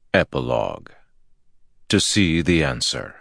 Epilogue. To see the answer.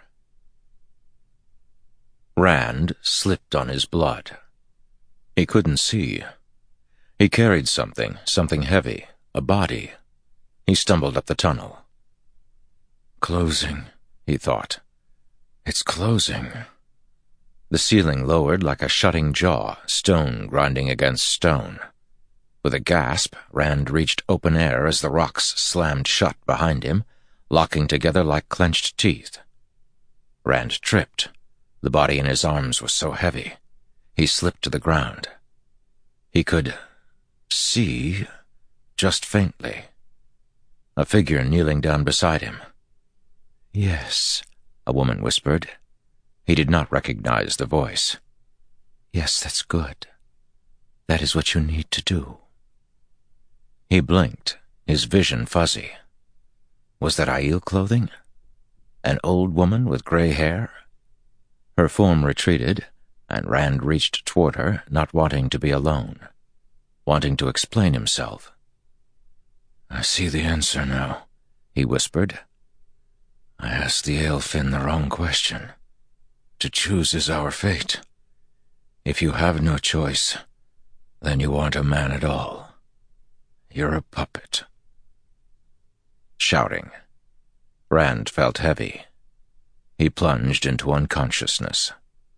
Rand slipped on his blood. He couldn't see. He carried something heavy, a body. He stumbled up the tunnel. Closing, he thought. It's closing. The ceiling lowered like a shutting jaw, stone grinding against stone. With a gasp, Rand reached open air as the rocks slammed shut behind him, locking together like clenched teeth. Rand tripped. The body in his arms was so heavy. He slipped to the ground. He could see, just faintly, a figure kneeling down beside him. "Yes," a woman whispered. He did not recognize the voice. "Yes, that's good. That is what you need to do." He blinked, his vision fuzzy. Was that Aiel clothing? An old woman with gray hair? Her form retreated, and Rand reached toward her, not wanting to be alone, wanting to explain himself. "I see the answer now," he whispered. "I asked the Aelfinn the wrong question. To choose is our fate. If you have no choice, then you aren't a man at all. You're a puppet." Shouting. Rand felt heavy. He plunged into unconsciousness.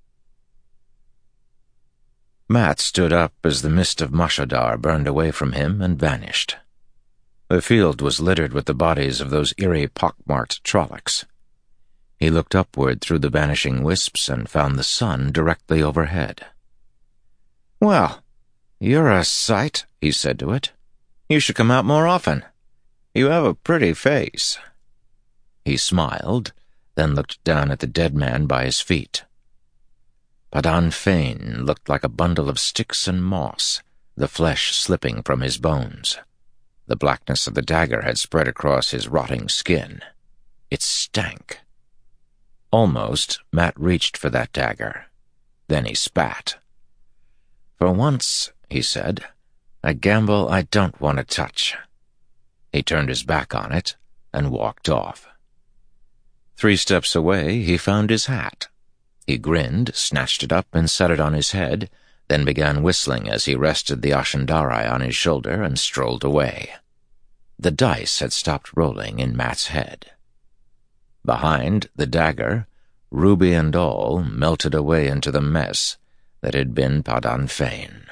Mat stood up as the mist of Mashadar burned away from him and vanished. The field was littered with the bodies of those eerie pockmarked Trollocs. He looked upward through the vanishing wisps and found the sun directly overhead. "Well, you're a sight," he said to it. "You should come out more often. You have a pretty face." He smiled, then looked down at the dead man by his feet. Padan Fain looked like a bundle of sticks and moss, the flesh slipping from his bones. The blackness of the dagger had spread across his rotting skin. It stank. Almost, Mat reached for that dagger. Then he spat. "For once," he said, "a gamble I don't want to touch." He turned his back on it and walked off. 3 steps away, he found his hat. He grinned, snatched it up and set it on his head, then began whistling as he rested the Ashendari on his shoulder and strolled away. The dice had stopped rolling in Mat's head. Behind, the dagger, ruby and all, melted away into the mess that had been Padan Fain.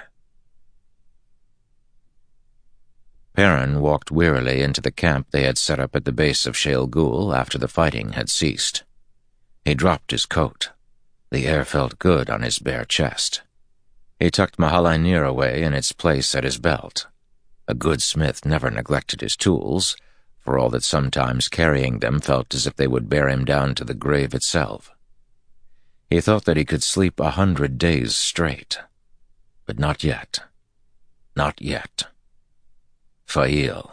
Perrin walked wearily into the camp they had set up at the base of Shale Ghul after the fighting had ceased. He dropped his coat. The air felt good on his bare chest. He tucked Mahalainir away in its place at his belt. A good smith never neglected his tools, for all that sometimes carrying them felt as if they would bear him down to the grave itself. He thought that he could sleep 100 days straight. But not yet. Not yet. Faile.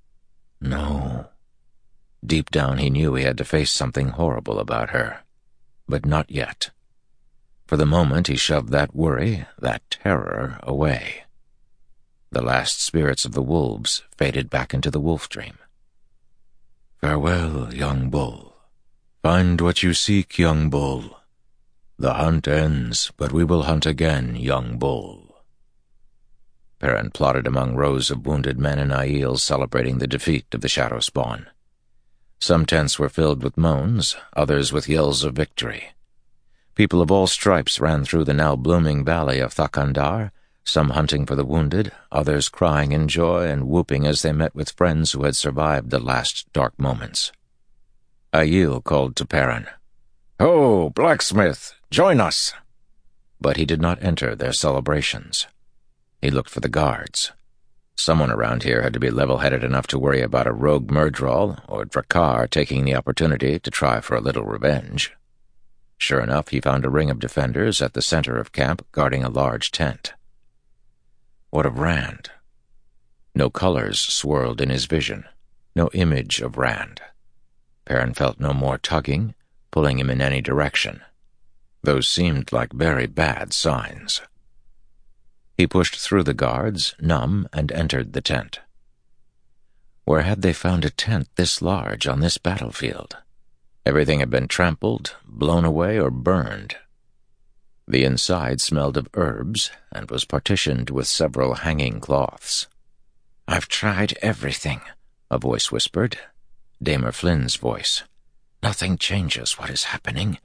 No. Deep down he knew he had to face something horrible about her. But not yet. For the moment he shoved that worry, that terror, away. The last spirits of the wolves faded back into the wolf dream. "Farewell, young bull. Find what you seek, young bull. The hunt ends, but we will hunt again, young bull." Perrin plodded among rows of wounded men in Aiel celebrating the defeat of the Shadow Spawn. Some tents were filled with moans, others with yells of victory. People of all stripes ran through the now blooming valley of Thakandar, some hunting for the wounded, others crying in joy and whooping as they met with friends who had survived the last dark moments. Aiel called to Perrin, "Ho, blacksmith, join us!" But he did not enter their celebrations. He looked for the guards. Someone around here had to be level-headed enough to worry about a rogue Myrddraal or Drakkar taking the opportunity to try for a little revenge. Sure enough, he found a ring of defenders at the center of camp guarding a large tent. What of Rand? No colors swirled in his vision, no image of Rand. Perrin felt no more tugging, pulling him in any direction. Those seemed like very bad signs. He pushed through the guards, numb, and entered the tent. Where had they found a tent this large on this battlefield? Everything had been trampled, blown away, or burned. The inside smelled of herbs and was partitioned with several hanging cloths. "I've tried everything," a voice whispered. Damer Flynn's voice. "Nothing changes what is happening.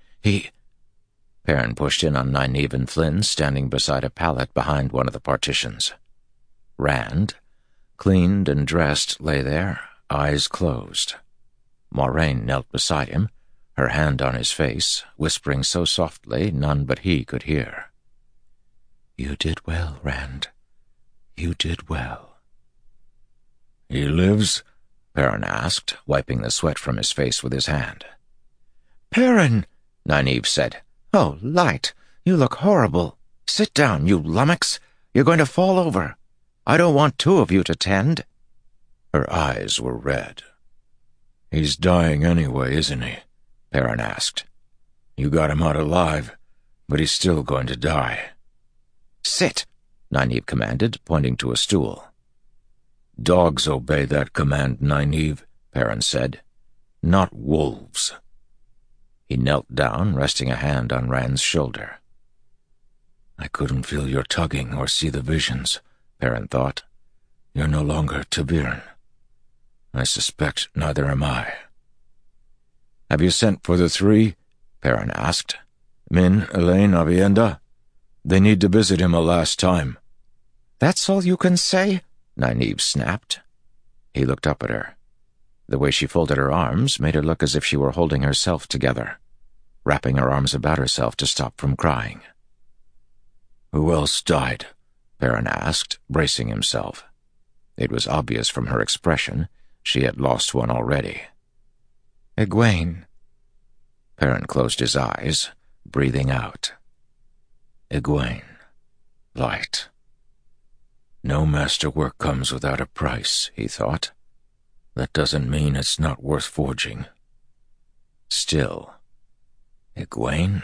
Perrin pushed in on Nynaeve and Flynn, standing beside a pallet behind one of the partitions. Rand, cleaned and dressed, lay there, eyes closed. Moiraine knelt beside him, her hand on his face, whispering so softly none but he could hear. "You did well, Rand. You did well." "He lives?" Perrin asked, wiping the sweat from his face with his hand. "Perrin," Nynaeve said. "Oh, Light, you look horrible. Sit down, you lummox. You're going to fall over. I don't want two of you to tend." Her eyes were red. "He's dying anyway, isn't he?" Perrin asked. "You got him out alive, but he's still going to die." "Sit," Nynaeve commanded, pointing to a stool. "Dogs obey that command, Nynaeve," Perrin said. "Not wolves." He knelt down, resting a hand on Rand's shoulder. "I couldn't feel your tugging or see the visions," Perrin thought. "You're no longer ta'veren. I suspect neither am I." "Have you sent for the three?" Perrin asked. "Min, Elayne, Aviendha? They need to visit him a last time." "That's all you can say?" Nynaeve snapped. He looked up at her. The way she folded her arms made her look as if she were holding herself together, wrapping her arms about herself to stop from crying. "Who else died?" Perrin asked, bracing himself. It was obvious from her expression she had lost one already. "Egwene." Perrin closed his eyes, breathing out. "Egwene. Light. No masterwork comes without a price," he thought. "That doesn't mean it's not worth forging. Still, Egwene?"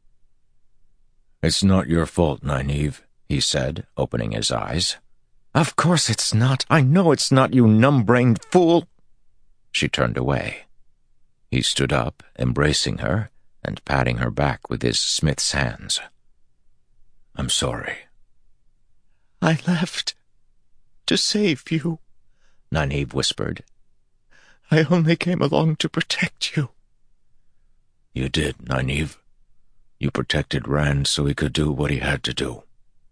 "It's not your fault, Nynaeve," he said, opening his eyes. "Of course it's not. I know it's not, you numb-brained fool." She turned away. He stood up, embracing her and patting her back with his smith's hands. "I'm sorry." "I left to save you," Nynaeve whispered. "I only came along to protect you." "You did, Nynaeve. You protected Rand so he could do what he had to do."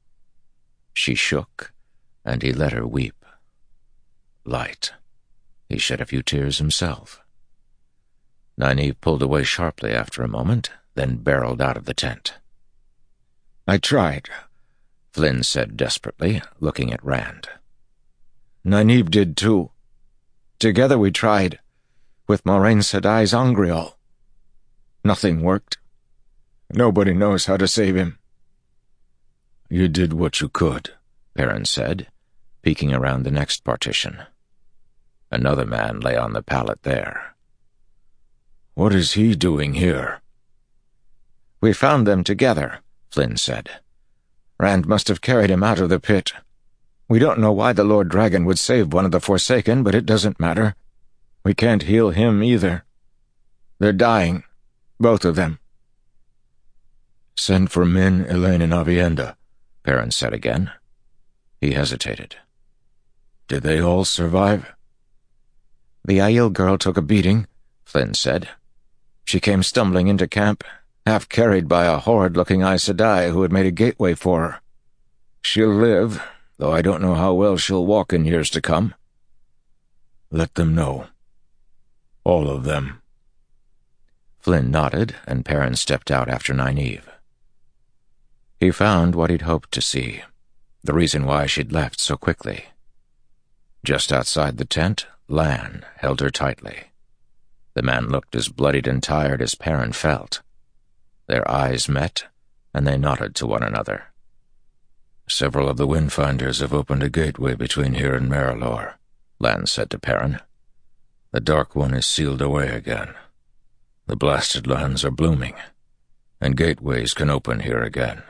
She shook, and he let her weep. Light. He shed a few tears himself. Nynaeve pulled away sharply after a moment, then barreled out of the tent. "I tried," Flynn said desperately, looking at Rand. "Nynaeve did too. Together we tried, with Moiraine Sedai's Angreal. Nothing worked. Nobody knows how to save him." "You did what you could," Perrin said, peeking around the next partition. Another man lay on the pallet there. "What is he doing here?" "We found them together," Flynn said. "Rand must have carried him out of the pit. We don't know why the Lord Dragon would save one of the Forsaken, but it doesn't matter. We can't heal him either. They're dying, both of them." "Send for Min, Elayne, and Aviendha," Perrin said again. He hesitated. "Did they all survive?" "The Aiel girl took a beating," Flynn said. "She came stumbling into camp, half carried by a horrid-looking Aes Sedai who had made a gateway for her. She'll live, though I don't know how well she'll walk in years to come." "Let them know. All of them." Flynn nodded, and Perrin stepped out after Nynaeve. He found what he'd hoped to see, the reason why she'd left so quickly. Just outside the tent, Lan held her tightly. The man looked as bloodied and tired as Perrin felt. Their eyes met, and they nodded to one another. "Several of the Windfinders have opened a gateway between here and Merrilor," Lan said to Perrin. "The Dark One is sealed away again. The blasted lands are blooming, and gateways can open here again."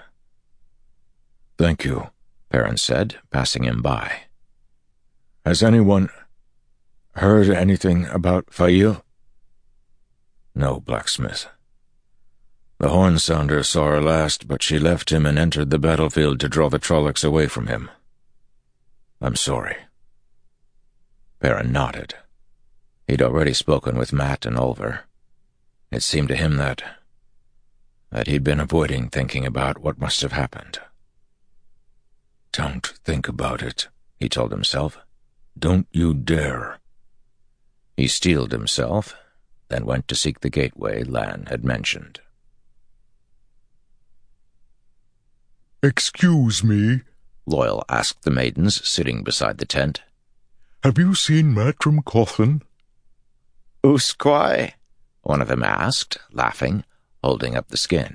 "Thank you," Perrin said, passing him by. "Has anyone... heard anything about Fail?" "No, blacksmith. The horn sounder saw her last, but she left him and entered the battlefield to draw the Trollocs away from him. I'm sorry." Perrin nodded. He'd already spoken with Mat and Ulver. It seemed to him that he'd been avoiding thinking about what must have happened. "Don't think about it," he told himself. "Don't you dare." He steeled himself, then went to seek the gateway Lan had mentioned. "Excuse me," Loial asked the maidens sitting beside the tent. "Have you seen Matrim Cawthon?" "Usquai?" one of them asked, laughing, holding up the skin.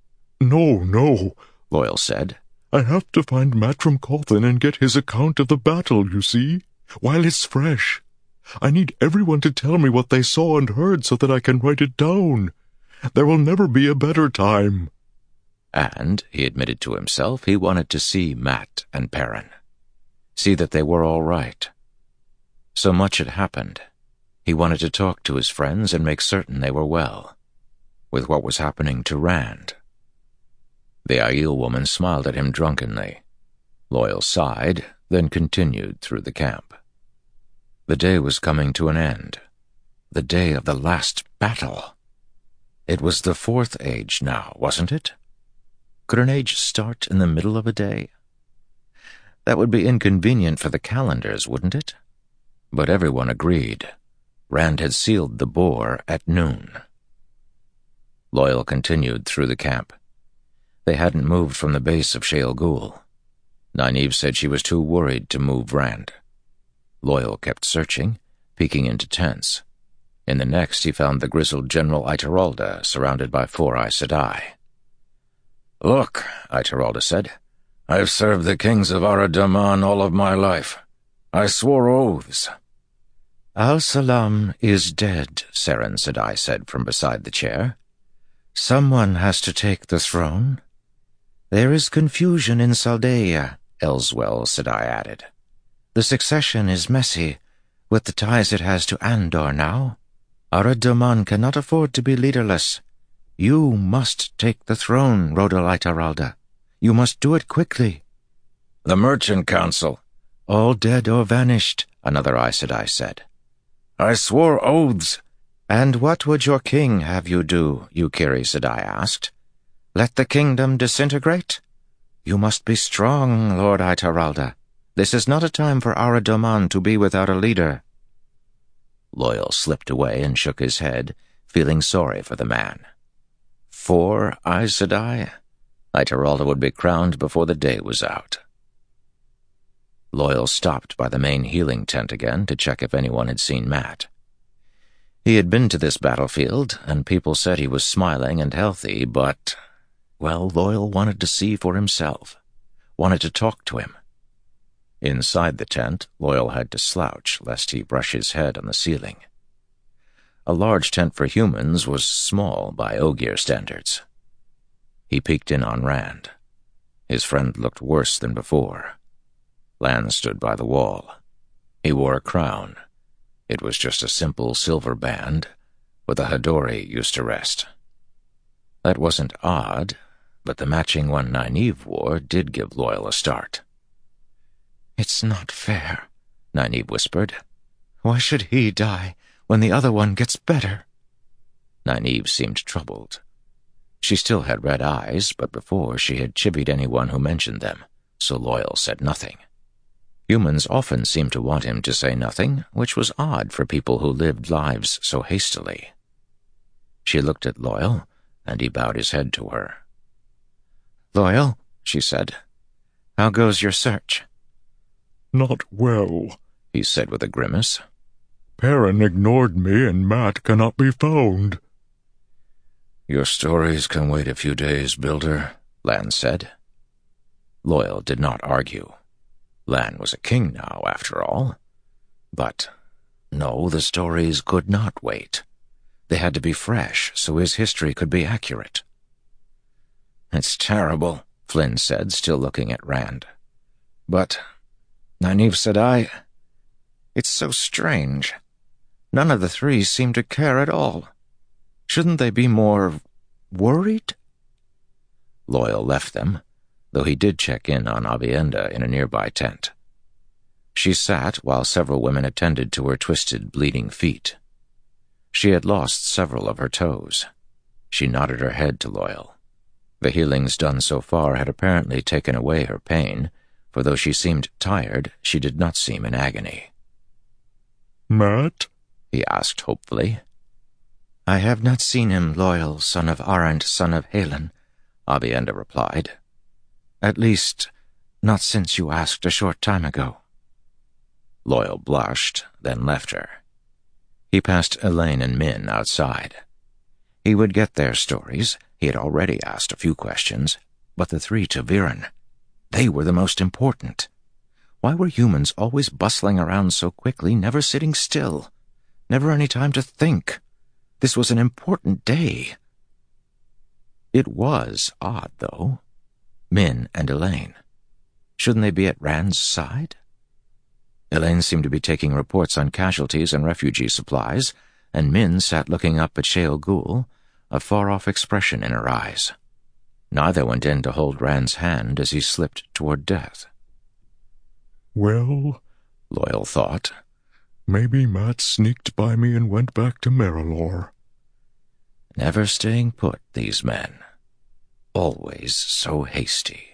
No, Loial said. "I have to find Matrim Cawthon and get his account of the battle, you see, while it's fresh. I need everyone to tell me what they saw and heard so that I can write it down. There will never be a better time." And, he admitted to himself, he wanted to see Mat and Perrin. See that they were all right. So much had happened. He wanted to talk to his friends and make certain they were well. With what was happening to Rand. The Aiel woman smiled at him drunkenly. Loial sighed, then continued through the camp. The day was coming to an end. The day of the last battle. It was the 4th age now, wasn't it? Could an age start in the middle of a day? That would be inconvenient for the calendars, wouldn't it? But everyone agreed. Rand had sealed the boar at noon. Loial continued through the camp. They hadn't moved from the base of Shale Ghul. Nynaeve said she was too worried to move Rand. Loial kept searching, peeking into tents. In the next he found the grizzled General Ituralde surrounded by 4 Aes Sedai. "Look," Ituralde said, "I've served the kings of Aradaman all of my life. I swore oaths." "Al-Salam is dead," Seren Sedai said from beside the chair. "Someone has to take the throne." "There is confusion in Saldaea," Elswell Sedai added. "The succession is messy, with the ties it has to Andor now. Aradaman cannot afford to be leaderless. You must take the throne, Rodel Ituralde. You must do it quickly." "The Merchant Council." "All dead or vanished," another Aes Sedai said. "I swore oaths." "And what would your king have you do?" Yukiri Sedai asked. "Let the kingdom disintegrate? You must be strong, Lord Ituralde. This is not a time for Aradaman to be without a leader." Loial slipped away and shook his head, feeling sorry for the man. 4 Aes Sedai? Ituralde would be crowned before the day was out. Loial stopped by the main healing tent again to check if anyone had seen Mat. He had been to this battlefield, and people said he was smiling and healthy, but, well, Loial wanted to see for himself, wanted to talk to him. Inside the tent, Loial had to slouch lest he brush his head on the ceiling. A large tent for humans was small by Ogier standards. He peeked in on Rand. His friend looked worse than before. Lan stood by the wall. He wore a crown. It was just a simple silver band, where the Hadori used to rest. That wasn't odd, but the matching one Nynaeve wore did give Loial a start. "It's not fair," Nynaeve whispered. "Why should he die when the other one gets better?" Nynaeve seemed troubled. She still had red eyes, but before she had chivied anyone who mentioned them, so Loial said nothing. Humans often seemed to want him to say nothing, which was odd for people who lived lives so hastily. She looked at Loial, and he bowed his head to her. "Loial," she said, "how goes your search?" "Not well," he said with a grimace. "Perrin ignored me and Mat cannot be found." "Your stories can wait a few days, Builder," Lan said. Loial did not argue. Lan was a king now, after all. But, no, the stories could not wait. They had to be fresh, so his history could be accurate. "It's terrible," Flynn said, still looking at Rand. "But, Nynaeve Sedai, It's so strange. None of the three seem to care at all. Shouldn't they be more worried? Loyal left them, though he did check in on Avienda in a nearby tent. She sat while several women attended to her twisted, bleeding feet. She had lost several of her toes. She nodded her head to Loyal. The healings done so far had apparently taken away her pain, for though she seemed tired, she did not seem in agony. Matt? He asked hopefully. I have not seen him, Loyal, son of Arent, son of Halen, Avienda replied. At least, not since you asked a short time ago. Loyal blushed, then left her. He passed Elaine and Min outside. He would get their stories. He had already asked a few questions, but the three ta'veren, they were the most important. Why were humans always bustling around so quickly, never sitting still? Never any time to think. This was an important day. It was odd, though. Min and Elaine. Shouldn't they be at Rand's side? Elaine seemed to be taking reports on casualties and refugee supplies, and Min sat looking up at Shale Ghul, a far-off expression in her eyes. Neither went in to hold Rand's hand as he slipped toward death. Well, Loyal thought, maybe Matt sneaked by me and went back to Merrilor. Never staying put, these men. Always so hasty.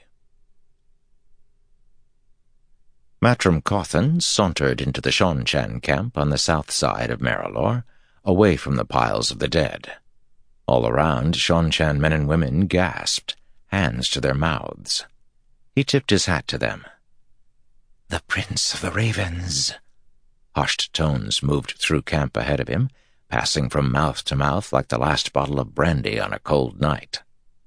Matrim Cawthon sauntered into the Seanchan camp on the south side of Merrilor, away from the piles of the dead. All around, Seanchan men and women gasped, hands to their mouths. He tipped his hat to them. The Prince of the Ravens. Hushed tones moved through camp ahead of him, passing from mouth to mouth like the last bottle of brandy on a cold night.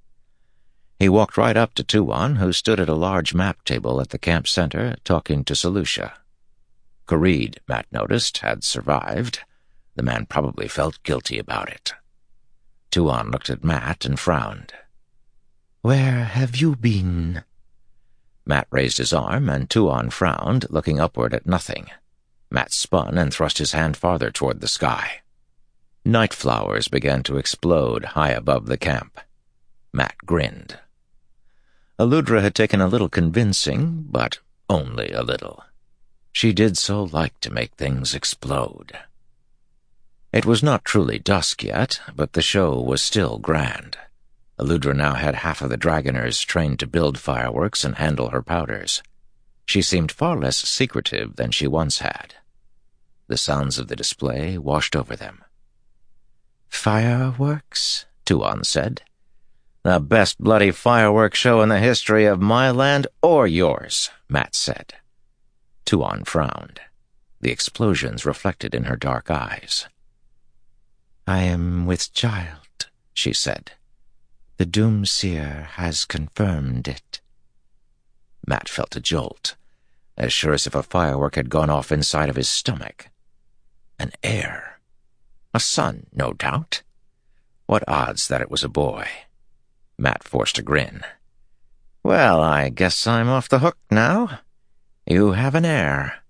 He walked right up to Tuon, who stood at a large map table at the camp center, talking to Selucia. Kharid, Matt noticed, had survived. The man probably felt guilty about it. Tuon looked at Matt and frowned. Where have you been? Matt raised his arm, and Tuon frowned, looking upward at nothing. Matt spun and thrust his hand farther toward the sky. Night flowers began to explode high above the camp. Matt grinned. Aludra had taken a little convincing, but only a little. She did so like to make things explode. It was not truly dusk yet, but the show was still grand. Aludra now had half of the Dragoners trained to build fireworks and handle her powders. She seemed far less secretive than she once had. The sounds of the display washed over them. Fireworks? Tuon said. The best bloody fireworks show in the history of my land or yours, Matt said. Tuon frowned. The explosions reflected in her dark eyes. I am with child, she said. The Doomseer has confirmed it. Matt felt a jolt, as sure as if a firework had gone off inside of his stomach. An heir. A son, no doubt. What odds that it was a boy? Matt forced a grin. Well, I guess I'm off the hook now. You have an heir.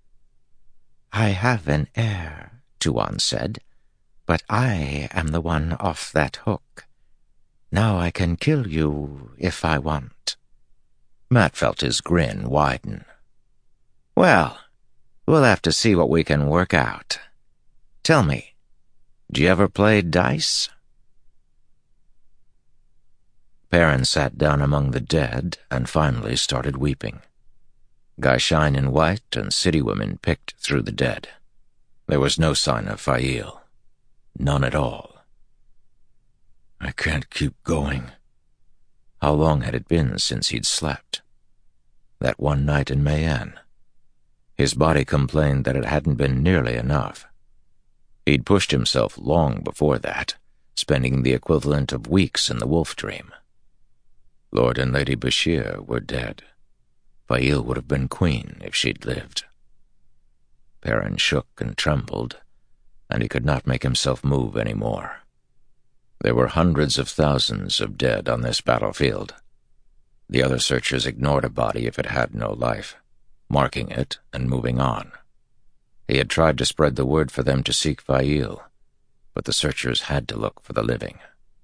I have an heir, Tuon said, but I am the one off that hook. Now I can kill you if I want. Matt felt his grin widen. Well, we'll have to see what we can work out. Tell me, do you ever play dice? Perrin sat down among the dead and finally started weeping. Gai'Shain in white and city women picked through the dead. There was no sign of Fail. None at all. I can't keep going. How long had it been since he'd slept? That one night in Mayenne. His body complained that it hadn't been nearly enough. He'd pushed himself long before that, spending the equivalent of weeks in the wolf dream. Lord and Lady Bashir were dead. Fail would have been queen if she'd lived. Perrin shook and trembled, and he could not make himself move any more. There were hundreds of thousands of dead on this battlefield. The other searchers ignored a body if it had no life, marking it and moving on. He had tried to spread the word for them to seek Fail, but the searchers had to look for the living.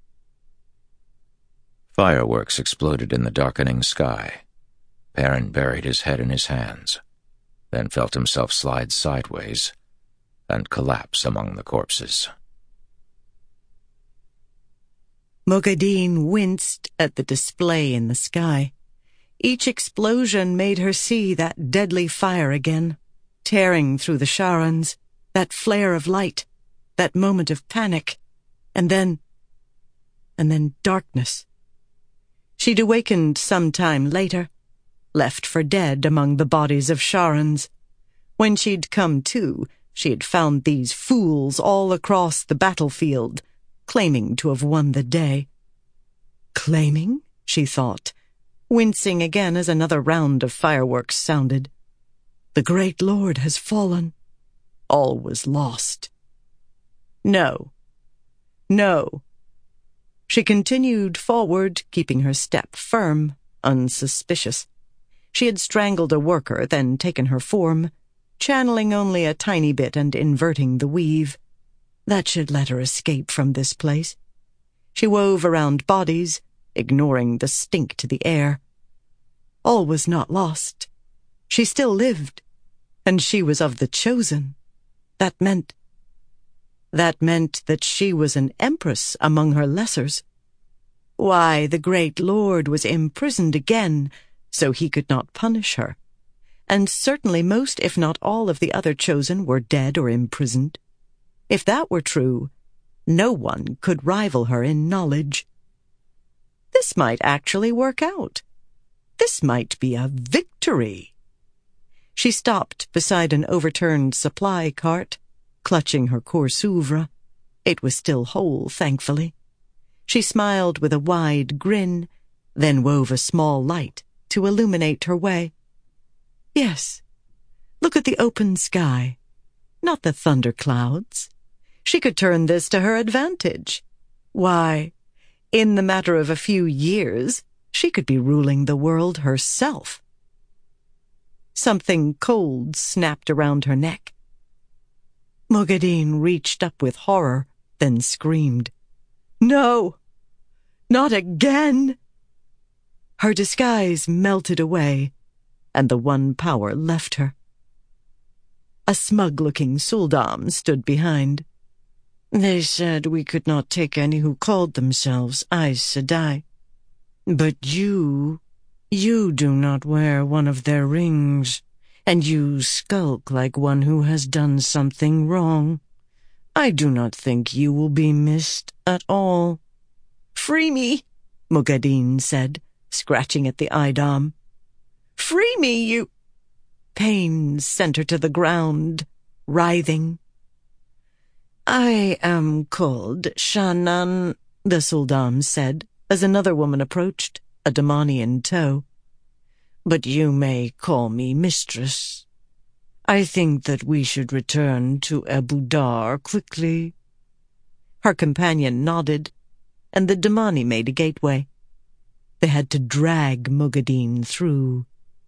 Fireworks exploded in the darkening sky. Perrin buried his head in his hands, then felt himself slide sideways and collapse among the corpses. Moghedien winced at the display in the sky. Each explosion made her see that deadly fire again, tearing through the Sharans, that flare of light, that moment of panic, and then darkness. She'd awakened some time later, left for dead among the bodies of Sharans. When she'd come to, she had found these fools all across the battlefield, claiming to have won the day. Claiming? She thought, wincing again as another round of fireworks sounded. The great Lord has fallen. All was lost. No. She continued forward, keeping her step firm, unsuspicious. She had strangled a worker, then taken her form, channeling only a tiny bit and inverting the weave. That should let her escape from this place. She wove around bodies, ignoring the stink to the air. All was not lost. She still lived, and she was of the chosen. That meant that she was an empress among her lessers. Why, the great Lord was imprisoned again, so he could not punish her. And certainly most, if not all, of the other chosen were dead or imprisoned. If that were true, no one could rival her in knowledge. This might actually work out. This might be a victory. She stopped beside an overturned supply cart, clutching her course-oeuvre. It was still whole, thankfully. She smiled with a wide grin, then wove a small light to illuminate her way. Yes, look at the open sky, not the thunderclouds. She could turn this to her advantage. Why, in the matter of a few years, she could be ruling the world herself. Something cold snapped around her neck. Moghedien reached up with horror, then screamed. No! Not again! Her disguise melted away, and the one power left her. A smug-looking Suldam stood behind. They said we could not take any who called themselves Aes Sedai. But you do not wear one of their rings, and you skulk like one who has done something wrong. I do not think you will be missed at all. Free me, Moghedien said, scratching at the Idam. Free me, you... Pain sent her to the ground, writhing. I am called Shannan, the Suldam said, as another woman approached, a Damani in tow. But you may call me mistress. I think that we should return to Abu Dar quickly. Her companion nodded, and the Damani made a gateway. They had to drag Moghedien through.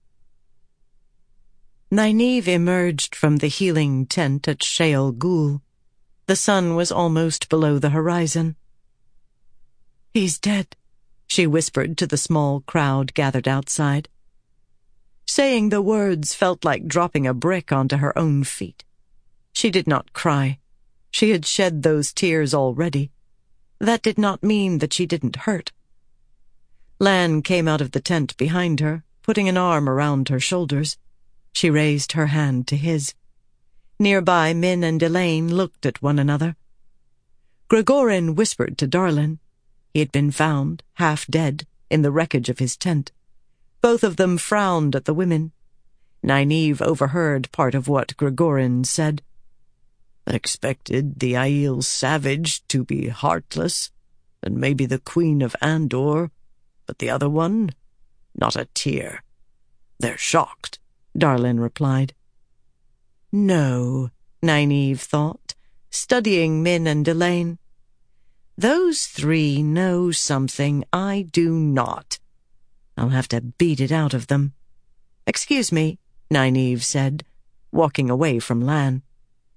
Nynaeve emerged from the healing tent at Sheol Ghul. The sun was almost below the horizon. He's dead, she whispered to the small crowd gathered outside. Saying the words felt like dropping a brick onto her own feet. She did not cry. She had shed those tears already. That did not mean that she didn't hurt. Lan came out of the tent behind her, putting an arm around her shoulders. She raised her hand to his. Nearby, Min and Elaine looked at one another. Gregorin whispered to Darlin. He had been found, half dead, in the wreckage of his tent. Both of them frowned at the women. Nynaeve overheard part of what Gregorin said. Expected the Aiel savage to be heartless, and maybe the Queen of Andor, but the other one? Not a tear. They're shocked, Darlin replied. No, Nynaeve thought, studying Min and Elaine. Those three know something I do not. I'll have to beat it out of them. Excuse me, Nynaeve said, walking away from Lan.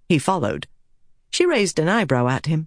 He followed. She raised an eyebrow at him.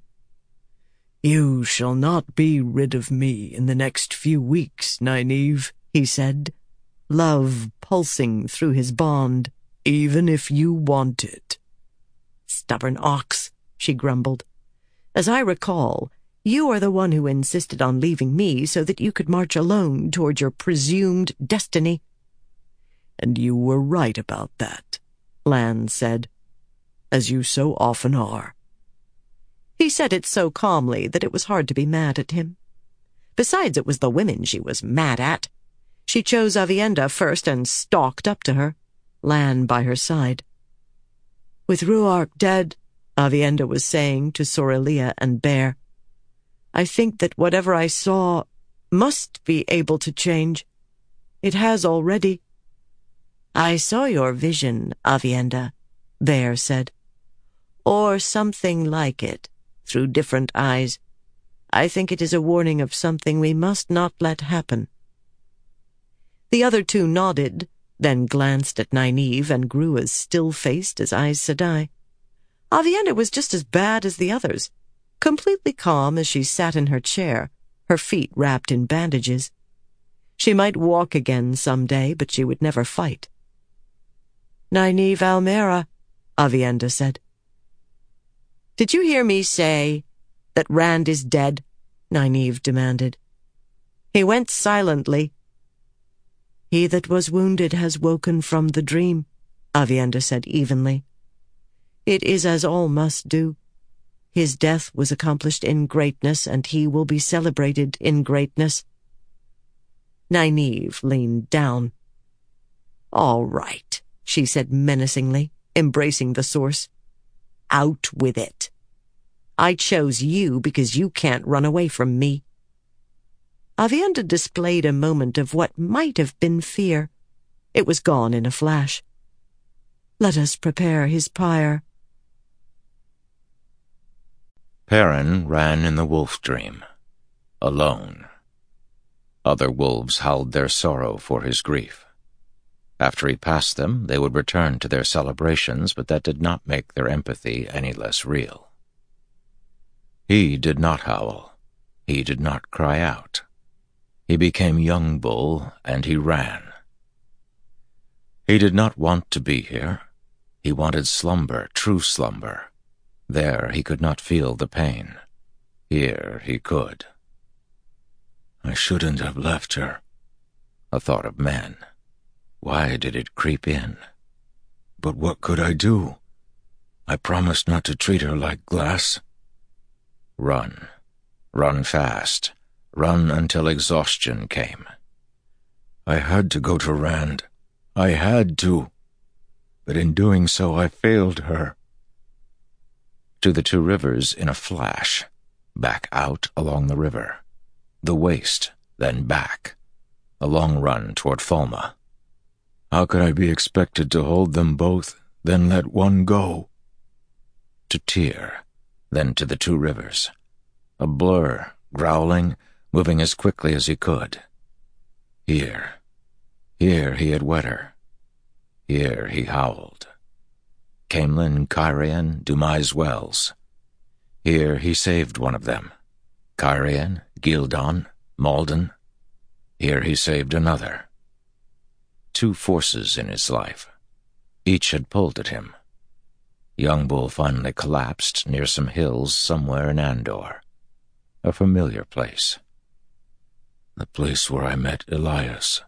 "You shall not be rid of me in the next few weeks, Nynaeve," he said, love pulsing through his bond, "even if you want it." "Stubborn ox," she grumbled. "As I recall, you are the one who insisted on leaving me so that you could march alone toward your presumed destiny." "And you were right about that," Lan said, "as you so often are." He said it so calmly that it was hard to be mad at him. Besides, it was the women she was mad at. She chose Aviendha first and stalked up to her, Lan by her side. "With Ruark dead," Aviendha was saying to Sorilea and Bear, "I think that whatever I saw must be able to change. It has already." "I saw your vision, Aviendha," Bear said. "Or something like it, through different eyes. I think it is a warning of something we must not let happen." The other two nodded, then glanced at Nynaeve and grew as still-faced as Aes Sedai. Aviendha was just as bad as the others, completely calm as she sat in her chair, her feet wrapped in bandages. She might walk again some day, but she would never fight. "Nynaeve Almera," Aviendha said. "Did you hear me say that Rand is dead?" Nynaeve demanded. He went silently. "He that was wounded has woken from the dream," Aviendha said evenly. "It is as all must do. His death was accomplished in greatness, and he will be celebrated in greatness." Nynaeve leaned down. "All right," she said menacingly, embracing the source. "Out with it. I chose you because you can't run away from me." Aviendha displayed a moment of what might have been fear. It was gone in a flash. "Let us prepare his pyre." Perrin ran in the wolf dream, alone. Other wolves howled their sorrow for his grief. After he passed them, they would return to their celebrations, but that did not make their empathy any less real. He did not howl. He did not cry out. He became young bull, and he ran. He did not want to be here. He wanted slumber, true slumber. There he could not feel the pain. Here he could. I shouldn't have left her. A thought of man. Why did it creep in? But what could I do? I promised not to treat her like glass. Run. Run fast. Run until exhaustion came. I had to go to Rand. I had to. But in doing so, I failed her. To the two rivers in a flash. Back out along the river. The waste, then back. A long run toward Falma. How could I be expected to hold them both, then let one go? To Tyr, then to the two rivers. A blur, growling, moving as quickly as he could. Here he had wed her. Here he howled. Caemlyn, Cairhien, Dumai's wells. Here he saved one of them. Cairhien, Gildan, Malden. Here he saved another. Two forces in his life. Each had pulled at him. Young Bull finally collapsed near some hills somewhere in Andor. A familiar place. The place where I met Elias.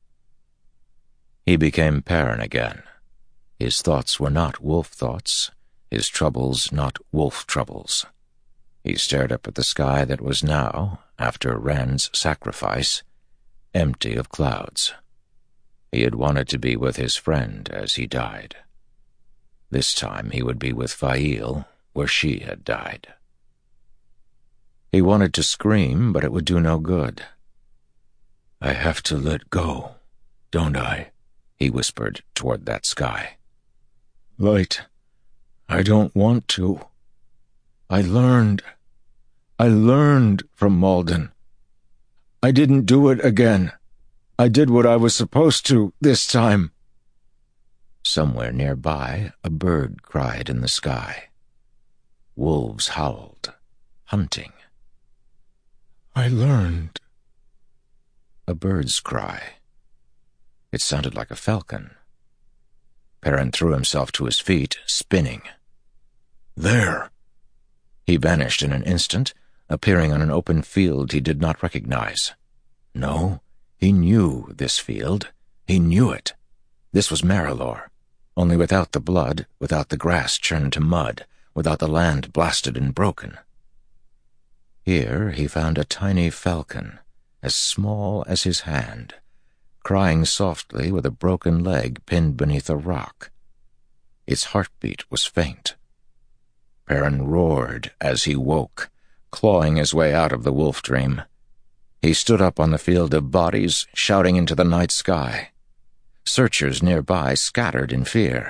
He became Perrin again. His thoughts were not wolf thoughts, his troubles not wolf troubles. He stared up at the sky that was now, after Rand's sacrifice, empty of clouds. He had wanted to be with his friend as he died. This time he would be with Faile, where she had died. He wanted to scream, but it would do no good. I have to let go, don't I? He whispered toward that sky. Light, I don't want to. I learned from Malden. I didn't do it again. I did what I was supposed to this time. Somewhere nearby, a bird cried in the sky. Wolves howled, hunting. I learned. A bird's cry. It sounded like a falcon. Perrin threw himself to his feet, spinning. There! He vanished in an instant, appearing on an open field he did not recognize. No, he knew this field. He knew it. This was Marilor, only without the blood, without the grass churned to mud, without the land blasted and broken. Here he found a tiny falcon, as small as his hand, crying softly with a broken leg pinned beneath a rock. Its heartbeat was faint. Perrin roared as he woke, clawing his way out of the wolf dream. He stood up on the field of bodies, shouting into the night sky. Searchers nearby scattered in fear.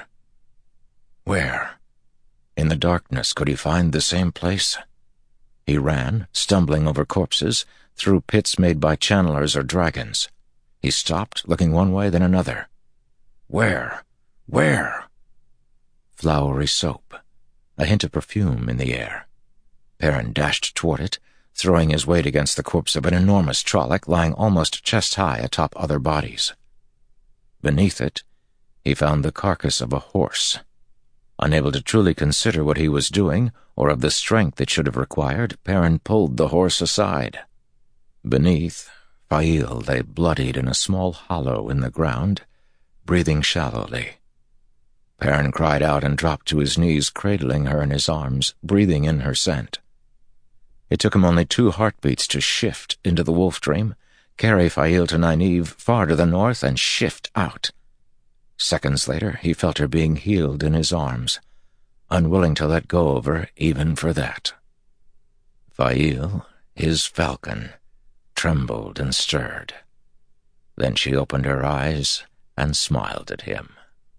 Where? In the darkness, could he find the same place? He ran, stumbling over corpses, through pits made by channelers or dragons. He stopped, looking one way, then another. Where? Where? Flowery soap. A hint of perfume in the air. Perrin dashed toward it, throwing his weight against the corpse of an enormous Trolloc lying almost chest-high atop other bodies. Beneath it, he found the carcass of a horse. Unable to truly consider what he was doing, or of the strength it should have required, Perrin pulled the horse aside. Beneath, Faile lay bloodied in a small hollow in the ground, breathing shallowly. Perrin cried out and dropped to his knees, cradling her in his arms, breathing in her scent. It took him only 2 heartbeats to shift into the wolf dream, carry Faile to Nynaeve far to the north, and shift out. Seconds later, he felt her being healed in his arms, unwilling to let go of her even for that. Faile, his falcon, trembled and stirred. Then she opened her eyes and smiled at him.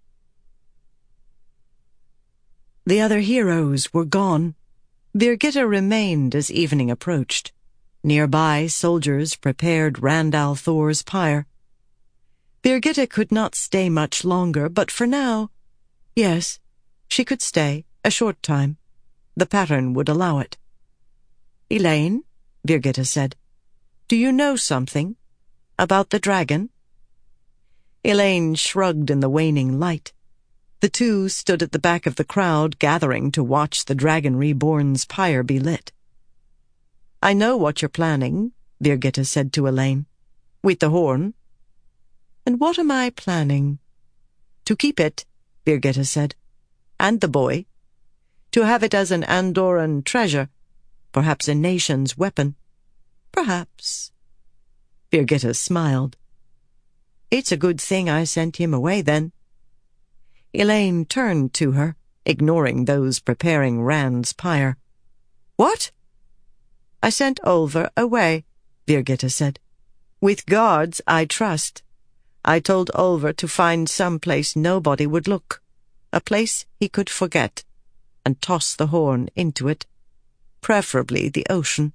The other heroes were gone. Birgitte remained as evening approached. Nearby, soldiers prepared Rand al'Thor's pyre. Birgitte could not stay much longer, but for now, yes, she could stay a short time. The pattern would allow it. Elayne, Birgitte said, do you know something about the dragon? Elayne shrugged in the waning light. The two stood at the back of the crowd, gathering to watch the Dragon Reborn's pyre be lit. I know what you're planning, Birgitte said to Elayne. With the horn. And what am I planning? To keep it, Birgitte said. And the boy. To have it as an Andoran treasure, perhaps a nation's weapon. Perhaps. Birgitte smiled. It's a good thing I sent him away, then. Elayne turned to her, ignoring those preparing Rand's pyre. What? I sent Olver away, Birgitte said. With guards I trust. I told Olver to find some place nobody would look, a place he could forget, and toss the horn into it, preferably the ocean.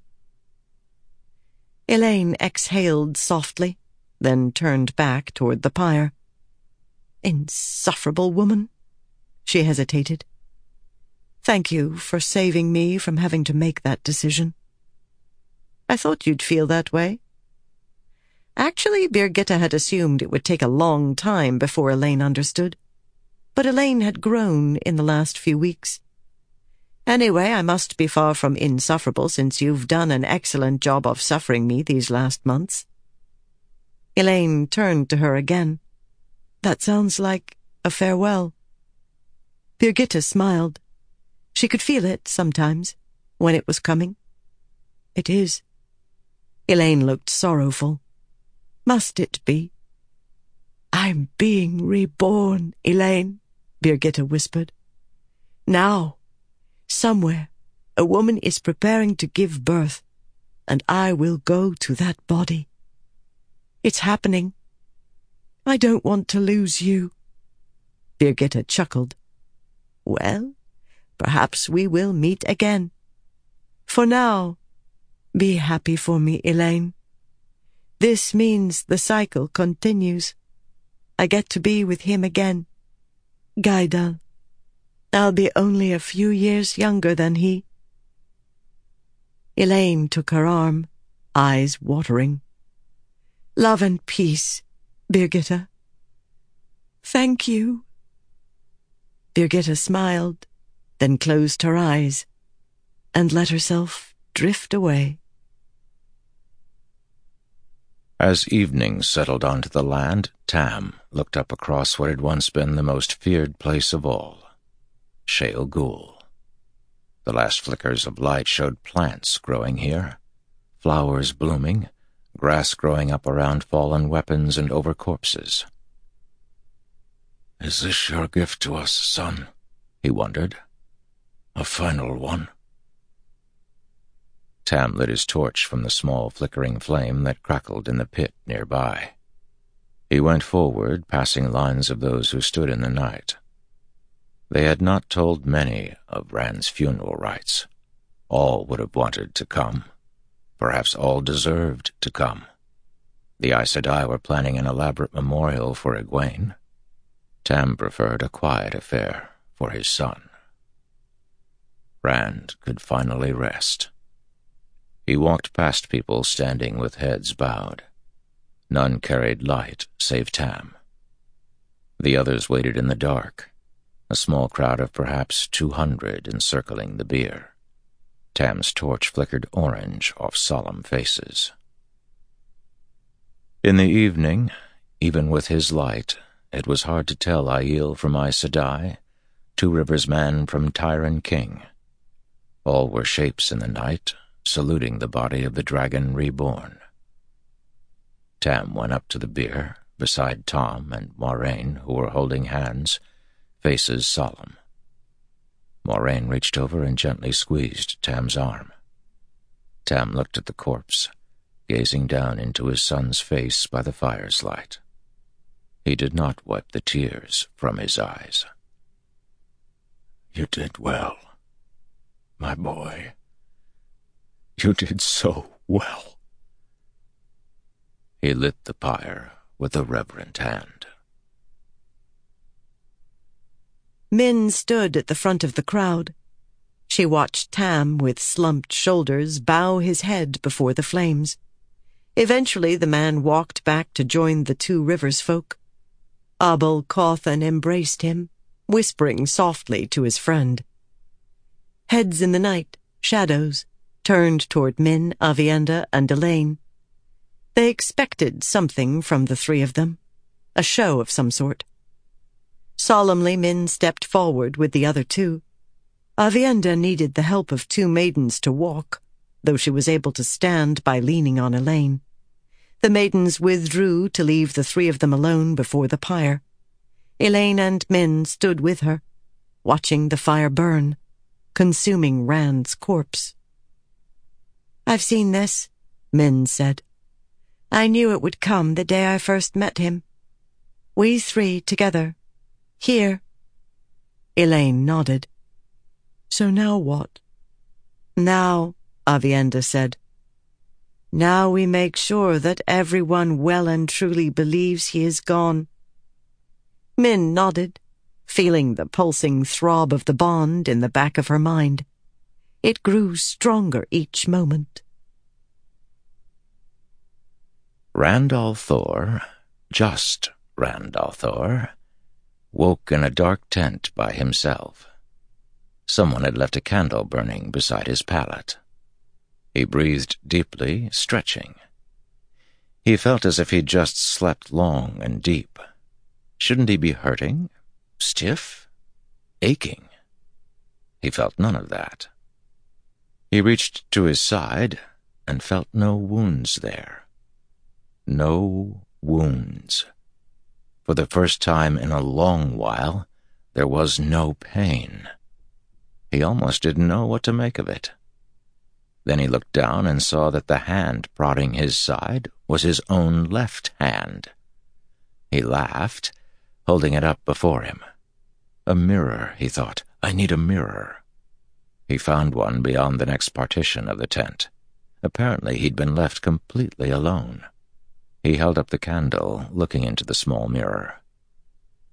Elayne exhaled softly, then turned back toward the pyre. Insufferable woman. She hesitated. Thank you for saving me from having to make that decision. I thought you'd feel that way. Actually, Birgitte had assumed it would take a long time before Elayne understood. But Elayne had grown in the last few weeks. Anyway, I must be far from insufferable since you've done an excellent job of suffering me these last months. Elayne turned to her again. That sounds like a farewell. Birgitte smiled. She could feel it sometimes, when it was coming. It is. Elayne looked sorrowful. Must it be? I'm being reborn, Elayne, Birgitte whispered. Now, somewhere, a woman is preparing to give birth, and I will go to that body. It's happening. I don't want to lose you. Birgitte chuckled. Well, perhaps we will meet again. For now, be happy for me, Elayne. This means the cycle continues. I get to be with him again. Gaidal. I'll be only a few years younger than he." Elaine took her arm, eyes watering. "Love and peace, Birgitta." "Thank you." Birgitta smiled, then closed her eyes and let herself drift away. As evening settled onto the land, Tam looked up across what had once been the most feared place of all, Shale Ghul. The last flickers of light showed plants growing here, flowers blooming, grass growing up around fallen weapons and over corpses. "Is this your gift to us, son?" he wondered. "A final one?" Tam lit his torch from the small flickering flame that crackled in the pit nearby. He went forward, passing lines of those who stood in the night. They had not told many of Rand's funeral rites. All would have wanted to come. Perhaps all deserved to come. The Aes Sedai were planning an elaborate memorial for Egwene. Tam preferred a quiet affair for his son. Rand could finally rest. He walked past people standing with heads bowed. None carried light save Tam. The others waited in the dark, a small crowd of perhaps 200 encircling the bier. Tam's torch flickered orange off solemn faces. In the evening, even with his light, it was hard to tell Aiel from Aes Sedai, Two Rivers Man from Tyron King. All were shapes in the night, saluting the body of the dragon reborn. Tam went up to the bier, beside Tom and Moiraine, who were holding hands, faces solemn. Moiraine reached over and gently squeezed Tam's arm. Tam looked at the corpse, gazing down into his son's face by the fire's light. He did not wipe the tears from his eyes. "You did well, my boy. You did so well." He lit the pyre with a reverent hand. Min stood at the front of the crowd. She watched Tam, with slumped shoulders, bow his head before the flames. Eventually the man walked back to join the Two Rivers folk. Abel Cawthon embraced him, whispering softly to his friend. Heads in the night, shadows, turned toward Min, Aviendha, and Elaine. They expected something from the three of them, a show of some sort. Solemnly Min stepped forward with the other two. Aviendha needed the help of two maidens to walk, though she was able to stand by leaning on Elaine. The maidens withdrew to leave the three of them alone before the pyre. Elaine and Min stood with her, watching the fire burn, consuming Rand's corpse. "I've seen this," Min said. "I knew it would come the day I first met him. We three together. Here." Elaine nodded. "So now what?" "Now," Aviendha said, "now we make sure that everyone well and truly believes he is gone." Min nodded, feeling the pulsing throb of the bond in the back of her mind. It grew stronger each moment. Rand al'Thor, just Rand al'Thor, woke in a dark tent by himself. Someone had left a candle burning beside his pallet. He breathed deeply, stretching. He felt as if he'd just slept long and deep. Shouldn't he be hurting? Stiff? Aching? He felt none of that. He reached to his side and felt no wounds there. No wounds. For the first time in a long while, there was no pain. He almost didn't know what to make of it. Then he looked down and saw that the hand prodding his side was his own left hand. He laughed, holding it up before him. A mirror, he thought. I need a mirror. He found one beyond the next partition of the tent. Apparently he'd been left completely alone. He held up the candle, looking into the small mirror.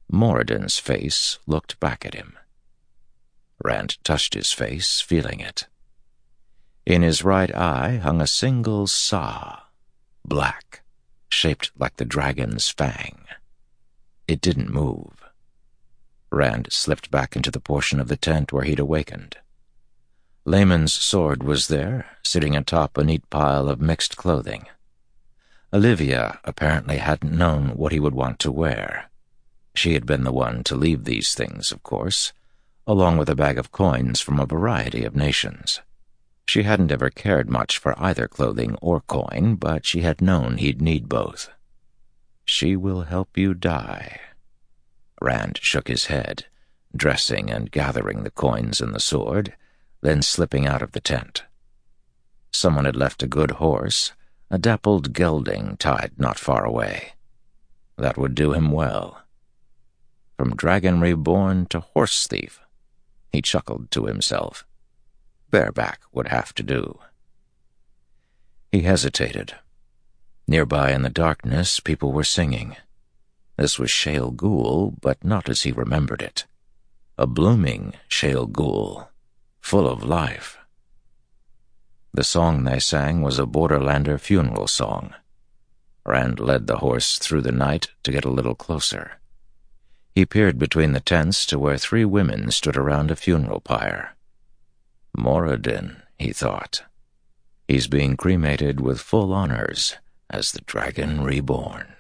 Moradin's face looked back at him. Rand touched his face, feeling it. In his right eye hung a single saw, black, shaped like the dragon's fang. It didn't move. Rand slipped back into the portion of the tent where he'd awakened. Layman's sword was there, sitting atop a neat pile of mixed clothing. Olivia apparently hadn't known what he would want to wear. She had been the one to leave these things, of course, along with a bag of coins from a variety of nations. She hadn't ever cared much for either clothing or coin, but she had known he'd need both. She will help you die. Rand shook his head, dressing and gathering the coins and the sword, then slipping out of the tent. Someone had left a good horse, a dappled gelding tied not far away. That would do him well. From dragon reborn to horse thief, he chuckled to himself. Bareback would have to do. He hesitated. Nearby in the darkness, people were singing. This was Shale Ghul, but not as he remembered it. A blooming Shale Ghul, full of life. The song they sang was a Borderlander funeral song. Rand led the horse through the night to get a little closer. He peered between the tents to where 3 women stood around a funeral pyre. Moradin, he thought. He's being cremated with full honors as the Dragon Reborn.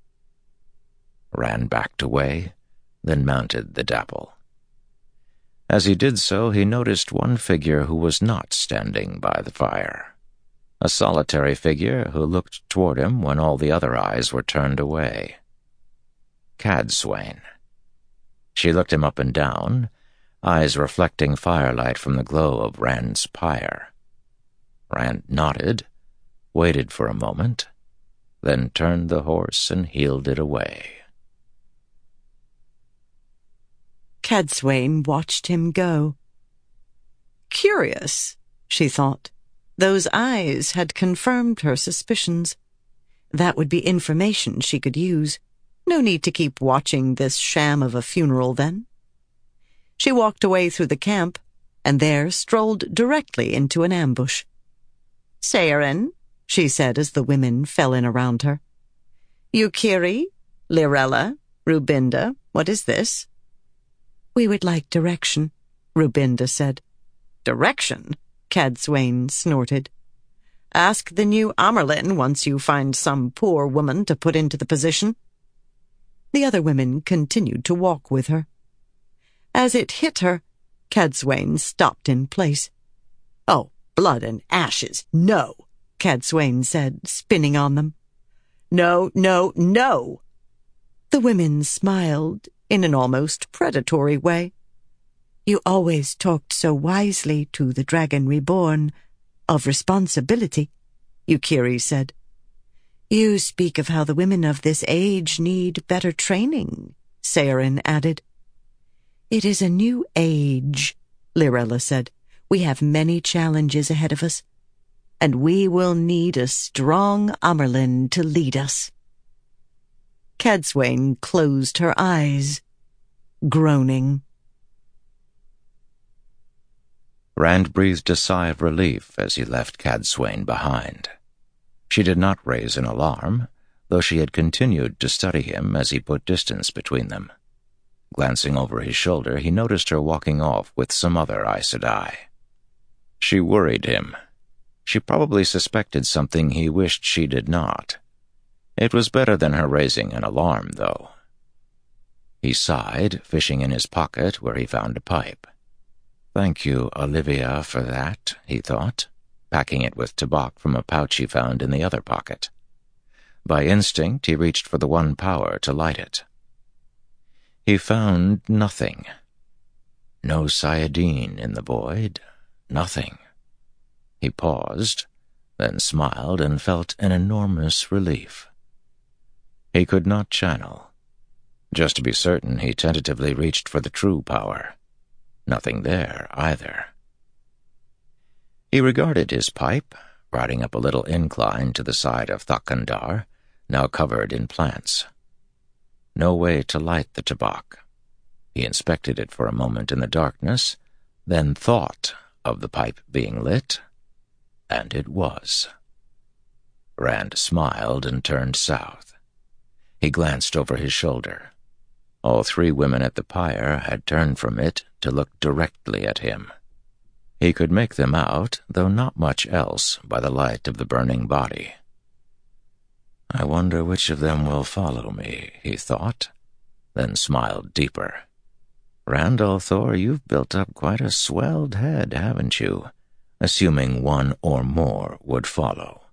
Rand backed away, then mounted the dapple. As he did so, he noticed one figure who was not standing by the fire. A solitary figure who looked toward him when all the other eyes were turned away. Cadsuane. She looked him up and down, eyes reflecting firelight from the glow of Rand's pyre. Rand nodded, waited for a moment, then turned the horse and heeled it away. Cadsuane watched him go. Curious, she thought. Those eyes had confirmed her suspicions. That would be information she could use. No need to keep watching this sham of a funeral, then. She walked away through the camp, and there strolled directly into an ambush. "Sayarin," she said as the women fell in around her. "Yukiri, Lirella, Rubinda, what is this?" "We would like direction," Rubinda said. "Direction?" Cadsuane snorted. "Ask the new Amyrlin once you find some poor woman to put into the position." The other women continued to walk with her. As it hit her, Cadsuane stopped in place. "Oh, blood and ashes, no," Cadsuane said, spinning on them. "No, no, no." The women smiled in an almost predatory way. "You always talked so wisely to the Dragon Reborn, of responsibility," Yukiri said. "You speak of how the women of this age need better training," Sayarin added. "It is a new age," Lirella said. "We have many challenges ahead of us, and we will need a strong Amyrlin to lead us." Cadsuane closed her eyes, groaning. Rand breathed a sigh of relief as he left Cadsuane behind. She did not raise an alarm, though she had continued to study him as he put distance between them. Glancing over his shoulder, he noticed her walking off with some other Aes Sedai. She worried him. She probably suspected something he wished she did not. It was better than her raising an alarm, though. He sighed, fishing in his pocket where he found a pipe. "Thank you, Olivia, for that," he thought, packing it with tobacco from a pouch he found in the other pocket. By instinct, he reached for the one power to light it. He found nothing. No Sayadine in the void, nothing. He paused, then smiled and felt an enormous relief. He could not channel. Just to be certain, he tentatively reached for the true power. Nothing there, either. He regarded his pipe, riding up a little incline to the side of Thakandar, now covered in plants. No way to light the tobac. He inspected it for a moment in the darkness, then thought of the pipe being lit, and it was. Rand smiled and turned south. He glanced over his shoulder. All 3 women at the pyre had turned from it to look directly at him. He could make them out, though not much else, by the light of the burning body. I wonder which of them will follow me, he thought, then smiled deeper. Randall Thor, you've built up quite a swelled head, haven't you? Assuming one or more would follow.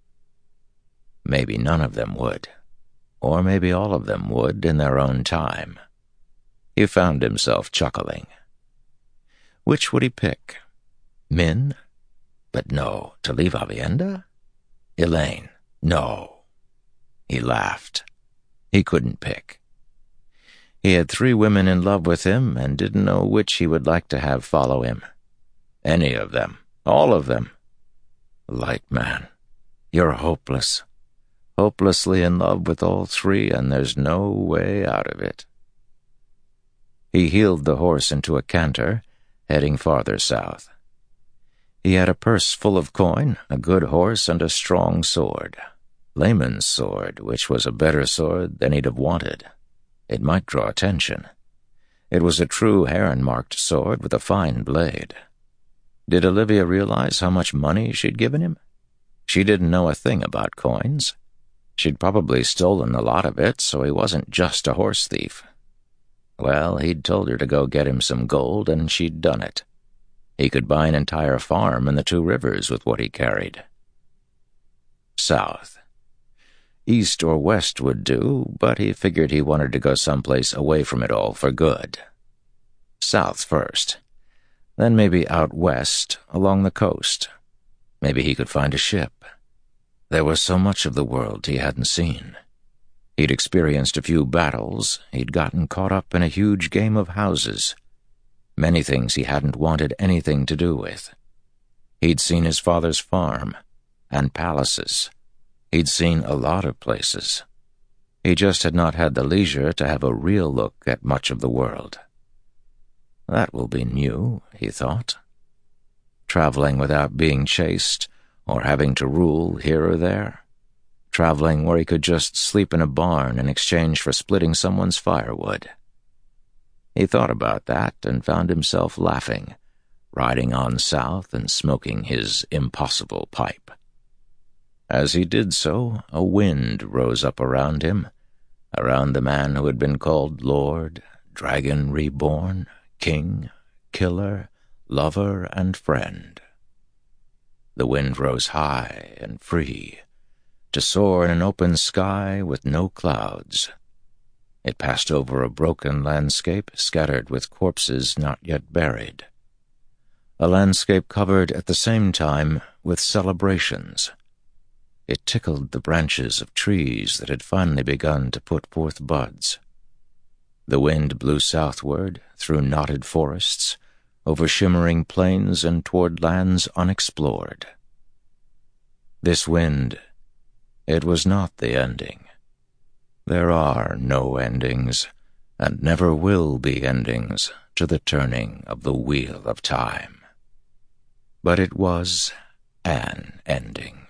Maybe none of them would. Or maybe all of them would in their own time. He found himself chuckling. Which would he pick? Min? But no, to leave Aviendha? Elaine? No. He laughed. He couldn't pick. He had 3 women in love with him and didn't know which he would like to have follow him. Any of them. All of them. Light man, you're hopeless. Hopelessly in love with all 3, and there's no way out of it. He heeled the horse into a canter, heading farther south. He had a purse full of coin, a good horse, and a strong sword. Layman's sword, which was a better sword than he'd have wanted. It might draw attention. It was a true heron-marked sword with a fine blade. Did Olivia realize how much money she'd given him? She didn't know a thing about coins. She'd probably stolen a lot of it, so he wasn't just a horse thief. Well, he'd told her to go get him some gold, and she'd done it. He could buy an entire farm in the 2 rivers with what he carried. South. East or west would do, but he figured he wanted to go someplace away from it all for good. South first. Then maybe out west, along the coast. Maybe he could find a ship. There was so much of the world he hadn't seen. He'd experienced a few battles, he'd gotten caught up in a huge game of houses. Many things he hadn't wanted anything to do with. He'd seen his father's farm, and palaces. He'd seen a lot of places. He just had not had the leisure to have a real look at much of the world. That will be new, he thought. Traveling without being chased, or having to rule here or there. Traveling where he could just sleep in a barn in exchange for splitting someone's firewood. He thought about that and found himself laughing, riding on south and smoking his impossible pipe. As he did so, a wind rose up around him, around the man who had been called Lord, Dragon Reborn, King, Killer, Lover, and Friend. The wind rose high and free, to soar in an open sky with no clouds. It passed over a broken landscape scattered with corpses not yet buried. A landscape covered at the same time with celebrations. It tickled the branches of trees that had finally begun to put forth buds. The wind blew southward, through knotted forests, over shimmering plains and toward lands unexplored. This wind, it was not the ending. There are no endings, and never will be endings to the turning of the wheel of time. But it was an ending.